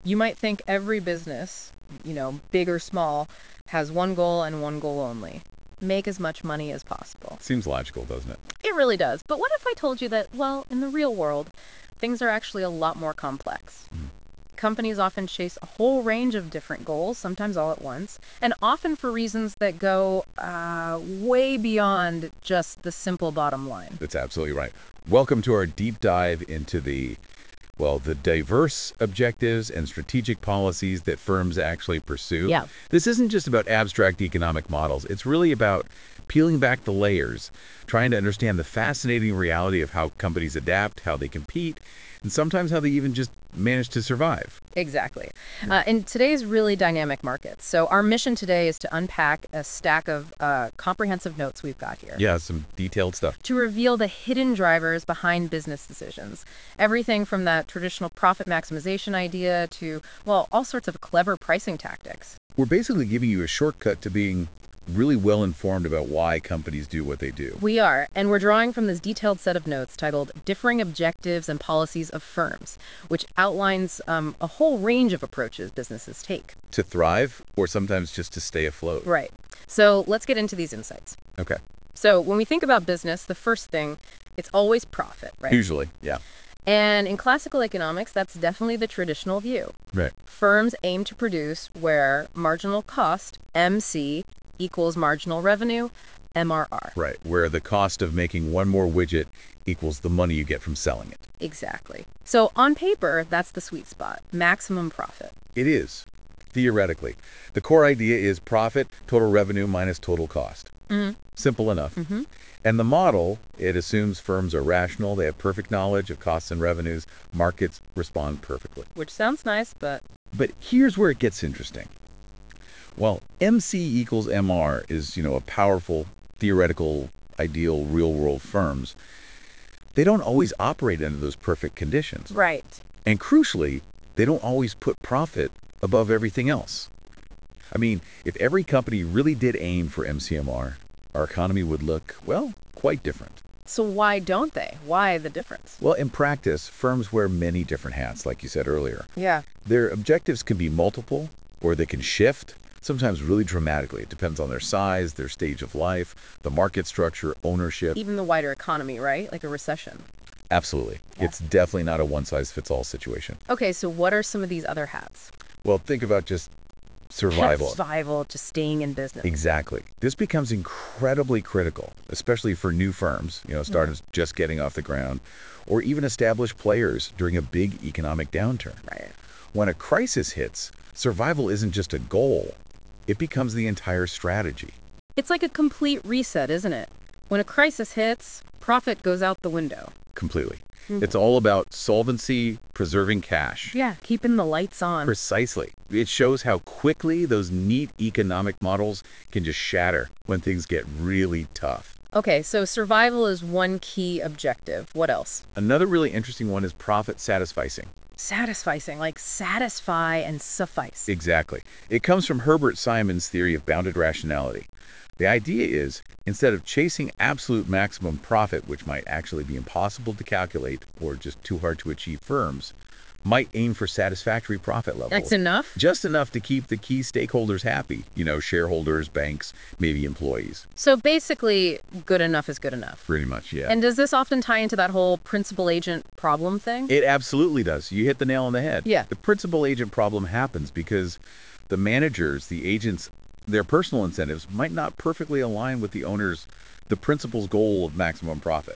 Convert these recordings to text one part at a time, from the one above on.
You might think every business, big or small, has one goal and one goal only: make as much money as possible. Seems logical, doesn't it? It really does. But what if I told you that, well, in the real world, things are actually a lot more complex? Companies often chase a whole range of different goals, sometimes all at once, and often for reasons that go way beyond just the simple bottom line. That's absolutely right. Welcome to our deep dive into the diverse objectives and strategic policies that firms actually pursue. Yeah. This isn't just about abstract economic models. It's really about peeling back the layers, trying to understand the fascinating reality of how companies adapt, how they compete, and sometimes how they even just manage to survive. Exactly. In today's really dynamic markets. So our mission today is to unpack a stack of comprehensive notes we've got here Yeah, some detailed stuff. to reveal the hidden drivers behind business decisions. Everything from that traditional profit maximization idea to, well, all sorts of clever pricing tactics. We're basically giving you a shortcut to being really well informed about why companies do what they do. We are, and we're drawing from this detailed set of notes titled Differing Objectives and Policies of Firms, which outlines a whole range of approaches businesses take. To thrive, or sometimes just to stay afloat. Right. So let's get into these insights. Okay. So when we think about business, the first thing, it's always profit, right? Usually, yeah. And in classical economics, that's definitely the traditional view. Right. Firms aim to produce where marginal cost, MC, equals marginal revenue, MRR. Right, where the cost of making one more widget equals the money you get from selling it. Exactly. So on paper, that's the sweet spot, maximum profit. It is, theoretically. The core idea is profit, total revenue minus total cost. Simple enough. And the model, it assumes firms are rational, they have perfect knowledge of costs and revenues, markets respond perfectly. Which sounds nice, but But here's where it gets interesting. Well, MC equals MR is, a powerful, theoretical, ideal, real-world firms. They don't always operate under those perfect conditions. right. And crucially, they don't always put profit above everything else. I mean, if every company really did aim for MCMR, our economy would look, well, quite different. So why don't they? Why the difference? Well, in practice, firms wear many different hats, like you said earlier. Yeah. Their objectives can be multiple, or they can shift, sometimes really dramatically. It depends on their size, their stage of life, the market structure, ownership. Even the wider economy, right? Like a recession. Absolutely. It's definitely not a one-size-fits-all situation. Okay, so what are some of these other hats? Well, think about just survival. Survival, just staying in business. Exactly. This becomes incredibly critical, especially for new firms, startups just getting off the ground, or even established players during a big economic downturn. Right. When a crisis hits, survival isn't just a goal, it becomes the entire strategy. It's like a complete reset, isn't it? When a crisis hits, profit goes out the window. Completely. It's all about solvency, preserving cash. Yeah, keeping the lights on. Precisely. It shows how quickly those neat economic models can just shatter when things get really tough. Okay, so survival is one key objective. What else? Another really interesting one is profit satisficing. Satisficing, like satisfy and suffice. Exactly. It comes from Herbert Simon's theory of bounded rationality. The idea is, instead of chasing absolute maximum profit, which might actually be impossible to calculate or just too hard to achieve, firms might aim for satisfactory profit levels. That's enough? Just enough to keep the key stakeholders happy, shareholders, banks, maybe employees. So basically, good enough is good enough. Pretty much, yeah. And does this often tie into that whole principal agent problem thing? It absolutely does. You hit the nail on the head. Yeah. The principal agent problem happens because the managers, the agents, their personal incentives might not perfectly align with the principal's goal of maximum profit.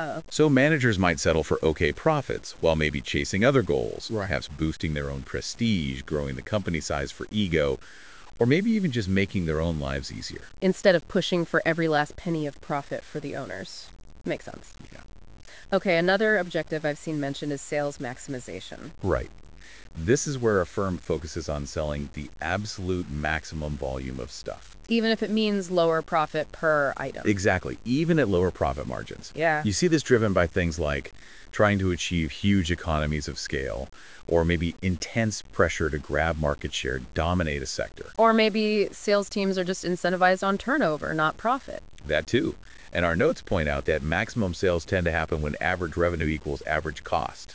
So managers might settle for okay profits while maybe chasing other goals, perhaps boosting their own prestige, growing the company size for ego, or maybe even just making their own lives easier. Instead of pushing for every last penny of profit for the owners. Makes sense. Yeah. Okay, another objective I've seen mentioned is sales maximization. Right. This is where a firm focuses on selling the absolute maximum volume of stuff. Even if it means lower profit per item. Exactly, even at lower profit margins. Yeah. You see this driven by things like trying to achieve huge economies of scale, or maybe intense pressure to grab market share, dominate a sector. Or maybe sales teams are just incentivized on turnover, not profit. That too. And our notes point out that maximum sales tend to happen when average revenue equals average cost.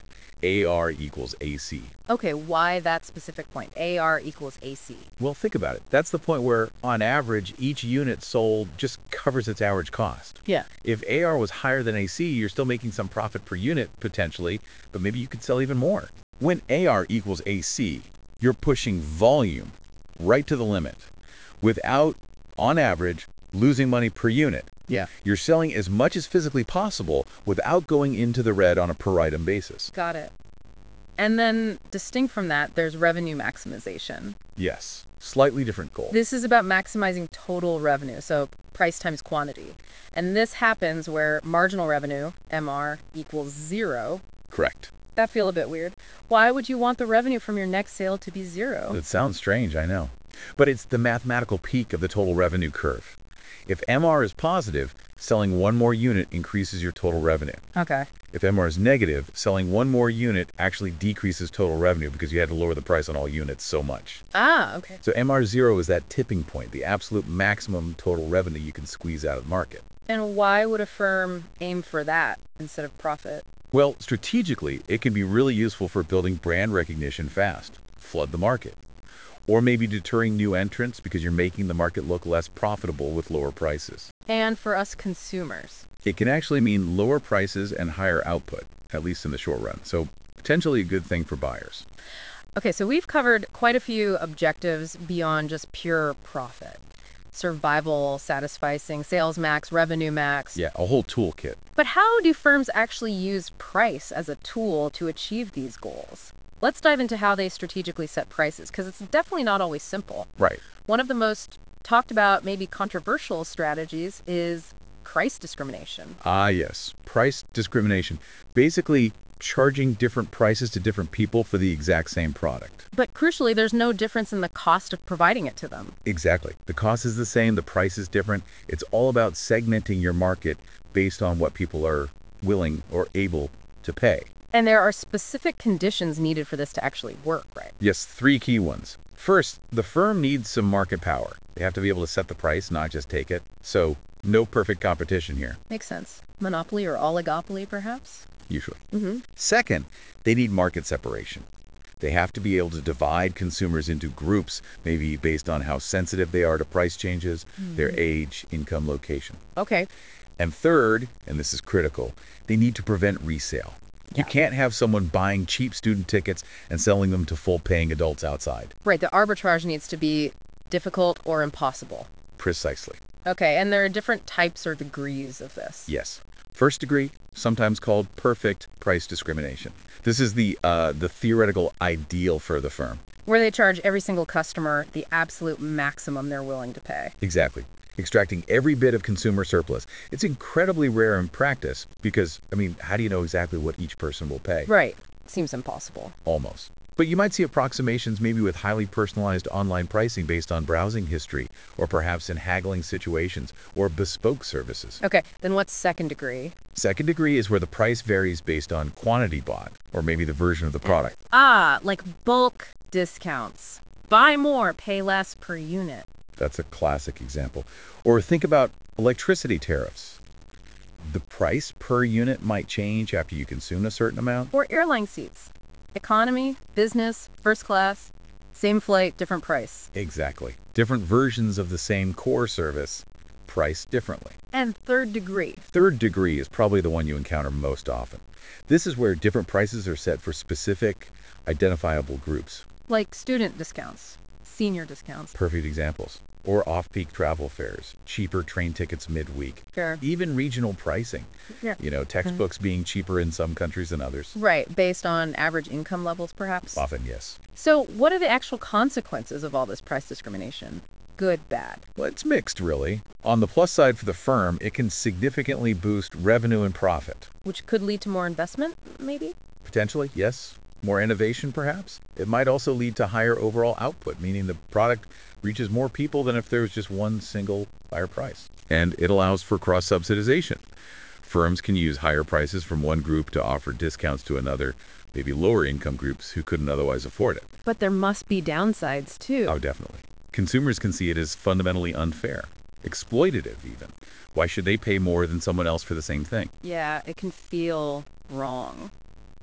AR equals AC. Okay, why that specific point? AR equals AC. Well, think about it. That's the point where, on average, each unit sold just covers its average cost. Yeah. If AR was higher than AC, you're still making some profit per unit, potentially, but maybe you could sell even more. When AR equals AC, you're pushing volume right to the limit without, on average, losing money per unit. Yeah. You're selling as much as physically possible without going into the red on a per item basis. Got it. And then, distinct from that, there's revenue maximization. Yes, slightly different goal. This is about maximizing total revenue, so price times quantity. And this happens where marginal revenue, MR, equals 0. Correct. That feel a bit weird. Why would you want the revenue from your next sale to be 0? It sounds strange, I know. But it's the mathematical peak of the total revenue curve. If MR is positive, selling one more unit increases your total revenue. Okay. If MR is negative, selling one more unit actually decreases total revenue because you had to lower the price on all units so much. Ah, okay. So MR0 is that tipping point, the absolute maximum total revenue you can squeeze out of the market. And why would a firm aim for that instead of profit? Well, strategically, it can be really useful for building brand recognition fast, flood the market, or maybe deterring new entrants because you're making the market look less profitable with lower prices. And for us consumers. It can actually mean lower prices and higher output, at least in the short run. So potentially a good thing for buyers. Okay, so we've covered quite a few objectives beyond just pure profit. Survival, satisficing, sales max, revenue max. Yeah, a whole toolkit. But how do firms actually use price as a tool to achieve these goals? Let's dive into how they strategically set prices, because it's definitely not always simple. Right. One of the most talked about, maybe controversial strategies is price discrimination. Ah, yes. Price discrimination. Basically, charging different prices to different people for the exact same product. But crucially, there's no difference in the cost of providing it to them. Exactly. The cost is the same, the price is different. It's all about segmenting your market based on what people are willing or able to pay. And there are specific conditions needed for this to actually work, right? Yes, 3 key ones. First, the firm needs some market power. They have to be able to set the price, not just take it. So, no perfect competition here, Makes sense. Monopoly or oligopoly, perhaps? usually. Mm-hmm. Second, they need market separation. They have to be able to divide consumers into groups, maybe based on how sensitive they are to price changes, their age, income, location. Okay. And third, and this is critical, they need to prevent resale. You Yeah. can't have someone buying cheap student tickets and selling them to full-paying adults outside. Right, the arbitrage needs to be difficult or impossible. Precisely. Okay, and there are different types or degrees of this. Yes. First degree, sometimes called perfect price discrimination. This is the theoretical ideal for the firm. Where they charge every single customer the absolute maximum they're willing to pay. Exactly. Extracting every bit of consumer surplus. It's incredibly rare in practice because, how do you know exactly what each person will pay? Right. Seems impossible. Almost. But you might see approximations maybe with highly personalized online pricing based on browsing history, or perhaps in haggling situations, or bespoke services. Okay, then what's second degree? Second degree is where the price varies based on quantity bought, or maybe the version of the product. Ah, like bulk discounts. Buy more, pay less per unit. That's a classic example. Or think about electricity tariffs. The price per unit might change after you consume a certain amount. Or airline seats. Economy, business, first class, same flight, different price. Exactly. Different versions of the same core service, priced differently. And third degree. Third degree is probably the one you encounter most often. This is where different prices are set for specific, identifiable groups. Like student discounts, senior discounts. Perfect examples. Or off-peak travel fares, cheaper train tickets midweek. Sure. Even regional pricing. Yeah. Textbooks being cheaper in some countries than others. Right, based on average income levels, perhaps. Often, yes. So what are the actual consequences of all this price discrimination? Good, bad. Well, it's mixed, really. On the plus side for the firm, it can significantly boost revenue and profit. Which could lead to more investment, maybe? Potentially, yes. More innovation, perhaps. It might also lead to higher overall output, meaning the product reaches more people than if there was just one single higher price. And it allows for cross-subsidization. Firms can use higher prices from one group to offer discounts to another, maybe lower income groups who couldn't otherwise afford it. But there must be downsides, too. Oh, definitely. Consumers can see it as fundamentally unfair, exploitative even. Why should they pay more than someone else for the same thing? Yeah, it can feel wrong.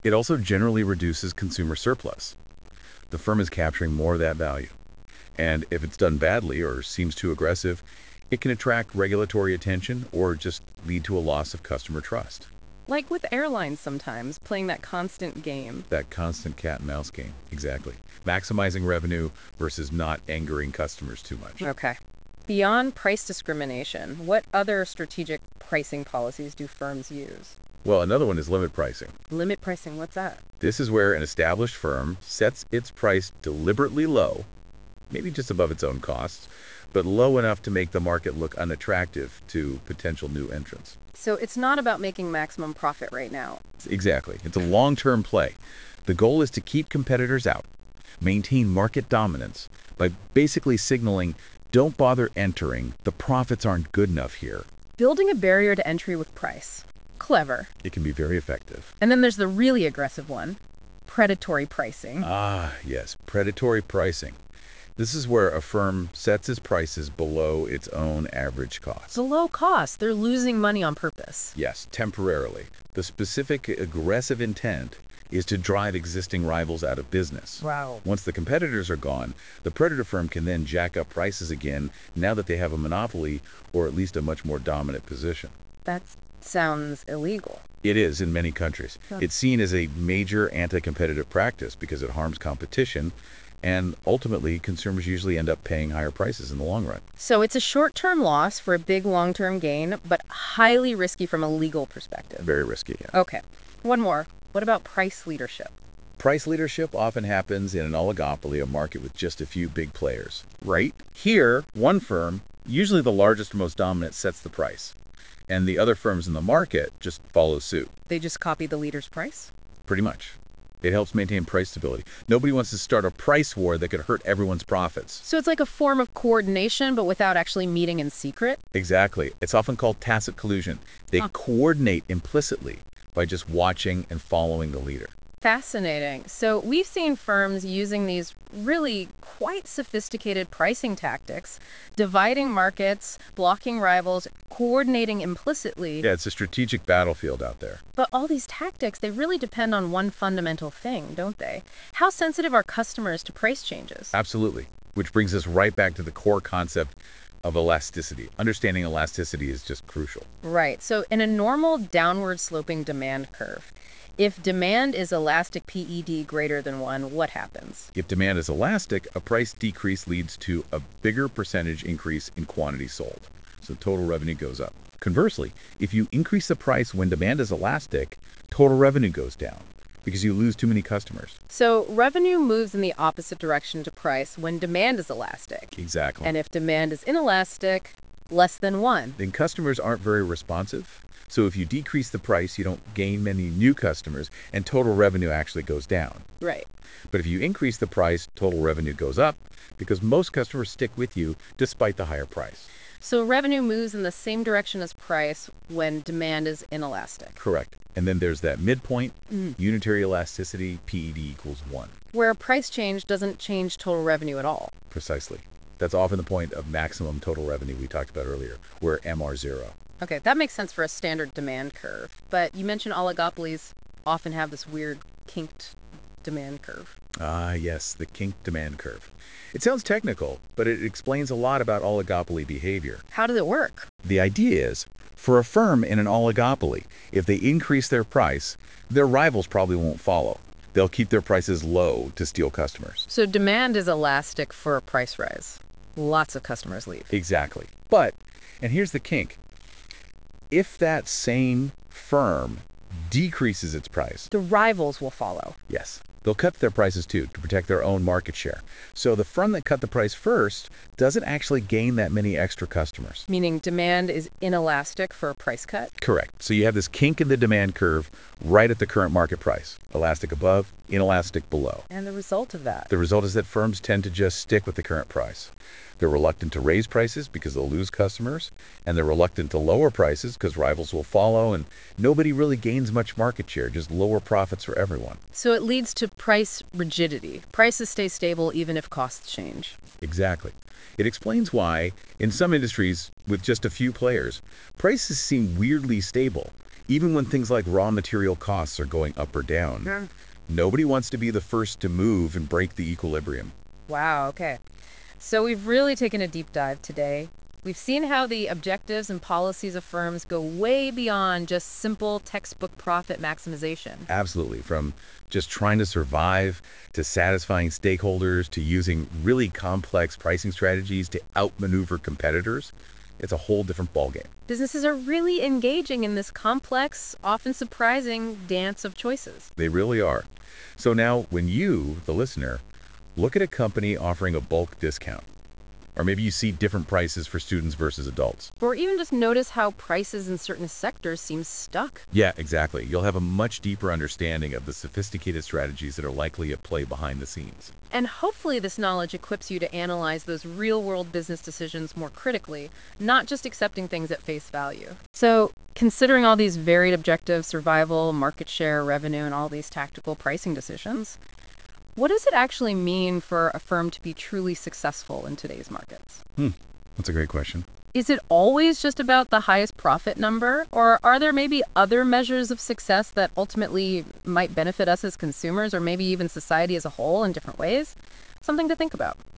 It also generally reduces consumer surplus. The firm is capturing more of that value. And if it's done badly or seems too aggressive, it can attract regulatory attention or just lead to a loss of customer trust. Like with airlines sometimes, playing that constant game. That constant cat and mouse game, exactly. Maximizing revenue versus not angering customers too much. Okay. Beyond price discrimination, what other strategic pricing policies do firms use? Well, another one is limit pricing. Limit pricing, what's that? This is where an established firm sets its price deliberately low, maybe just above its own costs, but low enough to make the market look unattractive to potential new entrants. So it's not about making maximum profit right now. Exactly. It's a long-term play. The goal is to keep competitors out, maintain market dominance by basically signaling, don't bother entering, the profits aren't good enough here. Building a barrier to entry with price. Clever. It can be very effective. And then there's the really aggressive one, predatory pricing. Ah, yes, predatory pricing. This is where a firm sets its prices below its own average cost. It's a low cost. They're losing money on purpose. Yes, temporarily. The specific aggressive intent is to drive existing rivals out of business. Wow. Once the competitors are gone, the predator firm can then jack up prices again now that they have a monopoly or at least a much more dominant position. That sounds illegal. It is in many countries. It's seen as a major anti-competitive practice because it harms competition, and ultimately consumers usually end up paying higher prices in the long run. So it's a short-term loss for a big long-term gain, but highly risky from a legal perspective. Very risky, yeah. Okay. One more. What about price leadership? Price leadership often happens in an oligopoly, a market with just a few big players. Right? Here, one firm, usually the largest or most dominant, sets the price, and the other firms in the market just follow suit. They just copy the leader's price? Pretty much. It helps maintain price stability. Nobody wants to start a price war that could hurt everyone's profits. So it's like a form of coordination, but without actually meeting in secret? Exactly. It's often called tacit collusion. They coordinate implicitly by just watching and following the leader. Fascinating. So we've seen firms using these really quite sophisticated pricing tactics, dividing markets, blocking rivals, coordinating implicitly. Yeah, it's a strategic battlefield out there. But all these tactics, they really depend on one fundamental thing, don't they? How sensitive are customers to price changes? Absolutely. Which brings us right back to the core concept of elasticity. Understanding elasticity is just crucial. Right. So in a normal downward sloping demand curve, if demand is elastic PED greater than 1, what happens? If demand is elastic, a price decrease leads to a bigger percentage increase in quantity sold. So total revenue goes up. Conversely, if you increase the price when demand is elastic, total revenue goes down because you lose too many customers. So revenue moves in the opposite direction to price when demand is elastic. Exactly. And if demand is inelastic, less than 1. Then customers aren't very responsive. So if you decrease the price, you don't gain many new customers, and total revenue actually goes down. Right. But if you increase the price, total revenue goes up because most customers stick with you despite the higher price. So revenue moves in the same direction as price when demand is inelastic. Correct. And then there's that midpoint, unitary elasticity, PED equals 1. Where a price change doesn't change total revenue at all. Precisely. That's often the point of maximum total revenue we talked about earlier, where MR0. Okay, that makes sense for a standard demand curve. But you mentioned oligopolies often have this weird kinked demand curve. Ah, yes, the kink demand curve. It sounds technical, but it explains a lot about oligopoly behavior. How does it work? The idea is, for a firm in an oligopoly, if they increase their price, their rivals probably won't follow. They'll keep their prices low to steal customers. So demand is elastic for a price rise. Lots of customers leave. Exactly. But, and here's the kink, if that same firm decreases its price, The rivals will follow. yes, they'll cut their prices too to protect their own market share. So the firm that cut the price first doesn't actually gain that many extra customers. Meaning demand is inelastic for a price cut. Correct. So you have this kink in the demand curve right at the current market price. Elastic above, inelastic below. And the result of that. The result is that firms tend to just stick with the current price. They're reluctant to raise prices because they'll lose customers, and they're reluctant to lower prices because rivals will follow, and nobody really gains much market share, just lower profits for everyone. So it leads to price rigidity. Prices stay stable even if costs change. Exactly. It explains why, in some industries with just a few players, prices seem weirdly stable, Even when things like raw material costs are going up or down, nobody wants to be the first to move and break the equilibrium. Wow, okay. So we've really taken a deep dive today. We've seen how the objectives and policies of firms go way beyond just simple textbook profit maximization. Absolutely. From just trying to survive to satisfying stakeholders to using really complex pricing strategies to outmaneuver competitors, it's a whole different ballgame. Businesses are really engaging in this complex, often surprising dance of choices. They really are. So now, when you, the listener, look at a company offering a bulk discount, or maybe you see different prices for students versus adults. Or even just notice how prices in certain sectors seem stuck. Yeah, exactly. You'll have a much deeper understanding of the sophisticated strategies that are likely at play behind the scenes. And hopefully this knowledge equips you to analyze those real-world business decisions more critically, not just accepting things at face value. So, considering all these varied objectives, survival, market share, revenue, and all these tactical pricing decisions, what does it actually mean for a firm to be truly successful in today's markets? That's a great question. Is it always just about the highest profit number? Or are there maybe other measures of success that ultimately might benefit us as consumers or maybe even society as a whole in different ways? Something to think about.